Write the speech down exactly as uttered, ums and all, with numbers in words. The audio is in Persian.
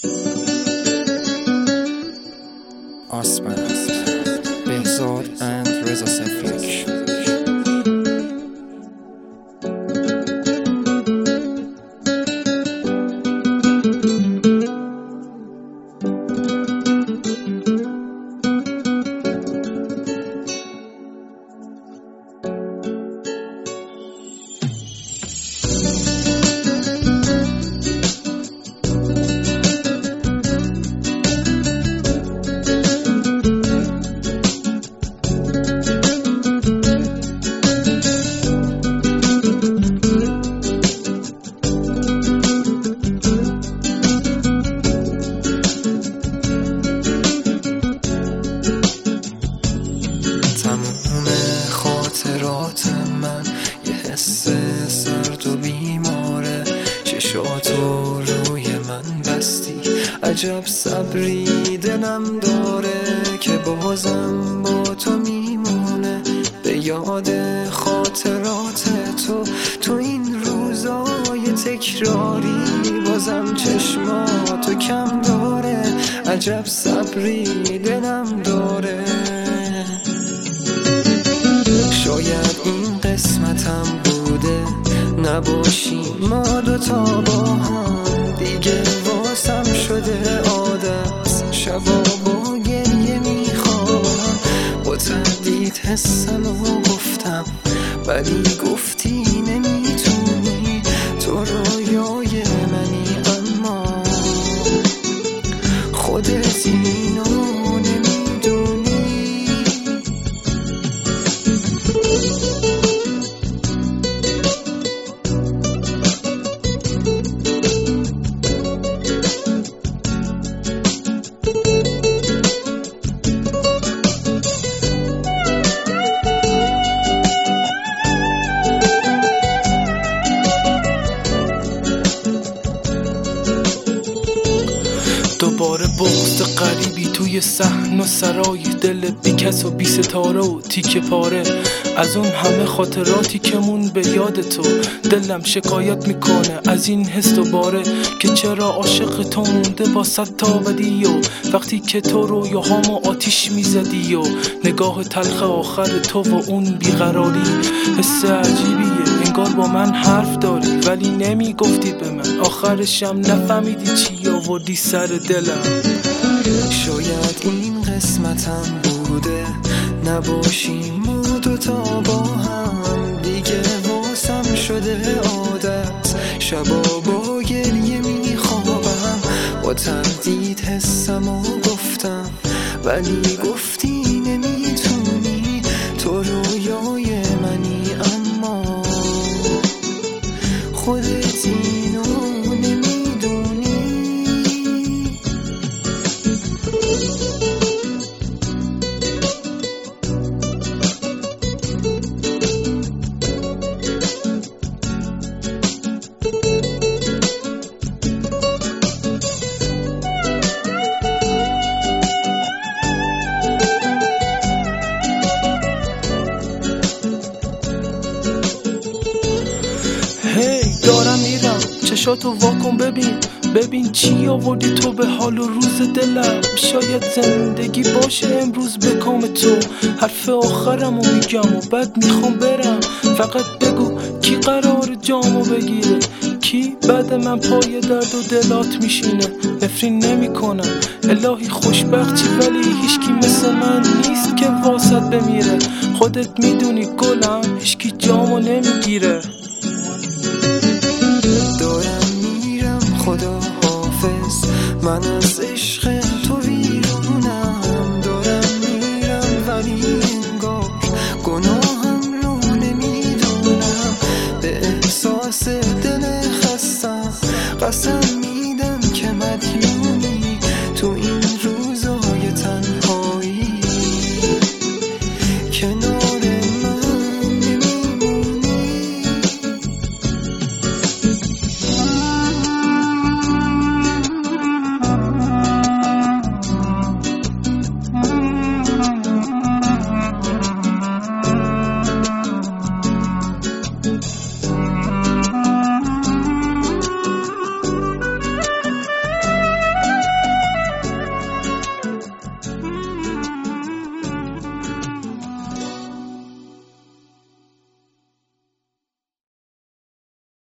آسمن بهزاد اند رضا سفیک. تموم خاطرات من یه حس سرد و بیماره، چشاتو روی من بستی، عجب صبری دلم داره که بازم با تو میمونه. به یاد خاطرات تو تو این روزای تکراری، بازم چشماتو کم داره، عجب صبری دلم داره. شاید این قسمتم بوده نباشیم ما دوتا با هم، دیگه واسم شده عادت، شبا با گریه میخوام، با تردید حسمو گفتم ولی گفتی نمیتونی، تو رویای منی اما خودت اینو نمیدونی. دوباره بغض غریبی توی صحن و سرای، دل بی کس و بی ستاره و تیکه پاره، از اون همه خاطراتی که مون به یاد تو. دلم شکایت میکنه از این حس دوباره که چرا عاشق تو مونده با صد تا بدی، و وقتی که تو رویاهامو آتیش میزدی، و نگاه تلخ آخر تو و اون بیقراری، حس عجیبیه انگار با من حرف داری ولی نمیگفتی به من، آخرشم نفهمیدی چی آوردی سر دلم. شاید این قسمتم بوده نباشیم ما دوتا با هم، دیگه واسم شده عادت، شبا با گریه میخوابم، با تردید حسمو گفتم ولی گفتی نمیتونی، تو رویای منی اما خودت اینو نمیدونی. هی دارم میرم، چشاتو واکن ببین ببین چی آوردی تو به حال و روز دلم. شاید زندگی باشه امروز به کام تو، حرف آخرمو میگم و بعد میخوام برم. فقط بگو کی قرار جامو بگیره، کی بعد من پای درد و دلات میشینه. نفرین نمی کنم الهی خوشبختی، ولی هیچکی مثل من نیست که واسط بمیره. خودت میدونی گلم هیچکی جامو نمیگیره. دارم میرم خدا حافظ، من از عشق تو ویرونم، دارم میرم ولی انگار گناهم رو نمیدونم، به احساس دل خستم قسم